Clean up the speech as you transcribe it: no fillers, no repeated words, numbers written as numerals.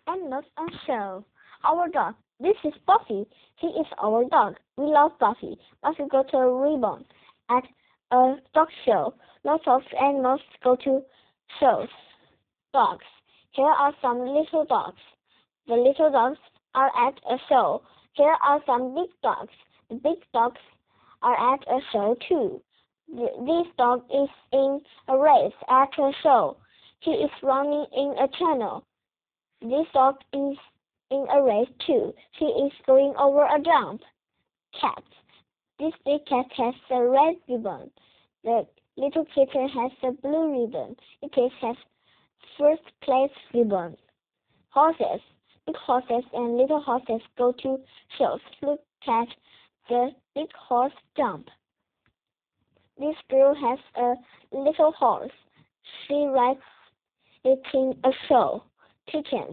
and not a show. Our dog. This is Buffy. He is our dog. We love Buffy. Buffy got a ribbon at a dog show. Lots of animals go to shows. Dogs. Here are some little dogs. The little dogs are at a show. Here are some big dogs. The big dogs are at a show too. This dog is in a race at a show. He is running in a tunnel. This dog is in a race too. He is going over a jump. Cat. This big cat has a red ribbon. The little kitten has a blue ribbon. It has first place ribbon. Horses. Big horses and little horses go to shows. Look at the big horse jump. This girl has a little horse. She rides it in a show. Chicken.